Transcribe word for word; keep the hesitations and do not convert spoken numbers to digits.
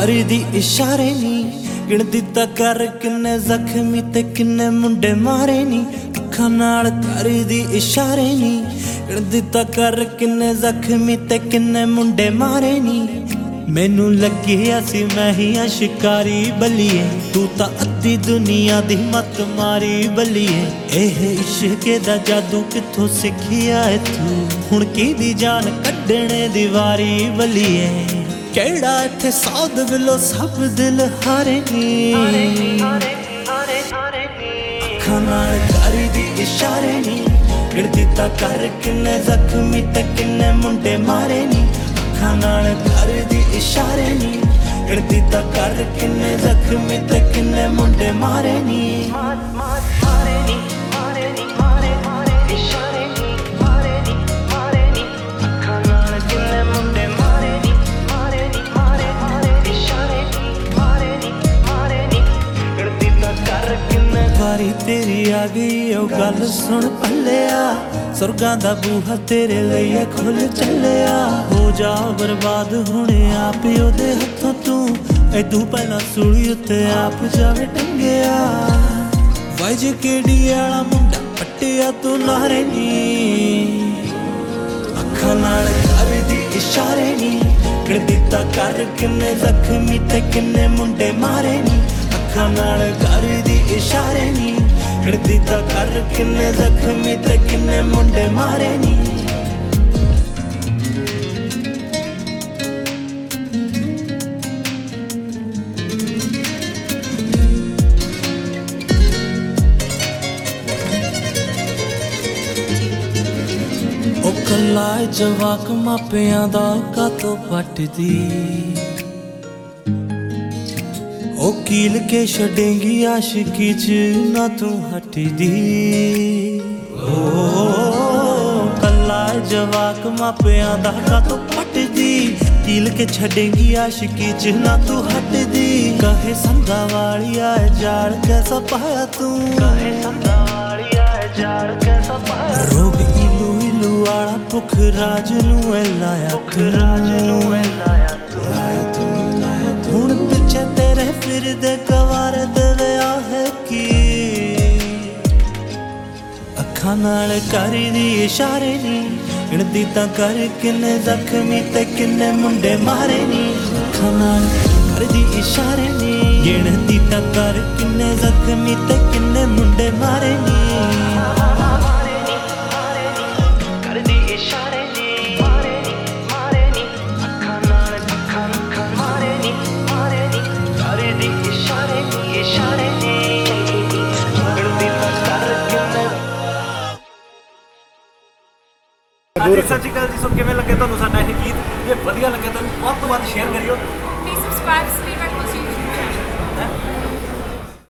करदी इशारे नी गिणदी तां कर किन्ने जख्मी ते किन्ने मुंडे मारे नी अखां नाल करदी इशारे नी गिणदी तां कर किन्ने जख्मी ते किन्ने मुंडे मारे नी मैनू लग्गिया सी मैं ही आ शिकारी बल्लिए तू तां अद्धी दुनिया दी मत मारी बल्लिए एह इश्के दा जादू कित्थों सिखिया है तू हुण किहदी जान कड्डणे दी वारी बल्लिए केड़ा इत्थे सौद बिलो सब दिल हारे नी अखां नाल करदी इशारे नी गिणदी तां कर किन्ने जख्मी ते किन्ने मुंडे मारे नी अखां नाल करदी इशारे नी गिणदी तां कर किन्ने जख्मी ते किन्ने मुंडे मारे नी वारी तेरी आ गई ओ गल सुन पल्लिया सुरगां दा बूहा तेरे लिए खुल चलिया हो जा बर्बाद हुणे आप ओदे हत्थों तू ऐदू पहला सूली उत्ते आप जावे टंगिया वाज केडी आला मुंडा पट्टिया तू नारे नी अखां नाल करदी इशारे नी गिणदी तां कर किन्ने जख्मी ते किन्ने मुंडे मारे नी अखां नाल करदी इशारे नी गिणदी तां कर किन्ने जख्मी ते किन्ने मुंडे मारे नी ओ कल्ला जवाक मापियां दा कातों पटदी ओ कील के छड़ेंगी आशिकी च ना तू हटदी ओ कल्ला जवाक मापियां दा कातों पटदी कील के छड़ेंगी आशिकी च ना तू हटदी कहे संदा वालिया जाड़ कैसा पाया तू कहे संदा वालिया जाड़ कैसा पाया रोग इलू इलू वाला भुख राज नू लाया भुख राज नू लाया तू लाया तू लाया तू हुण पिछे तेरे फिर दे गवार दे विआह है की अखां नाल करदी इशारे नी गिणदी तां कर किन्ने जख्मी ते किन्ने मुंडे मारे नी अखां नाल करदी इशारे नी गिणदी तां कर किन्ने जख्मी ते किन्ने मुंडे मारे नी सत श्री अकाल जी। सो किवें लगे तुहानूं साडा ਇਹ ਗੀਤ ਜੇ ਵਧੀਆ ਲੱਗੇ ਤਾਂ ਵੱਧ ਤੋਂ ਵੱਧ ਸ਼ੇਅਰ ਕਰਿਓ। Please subscribe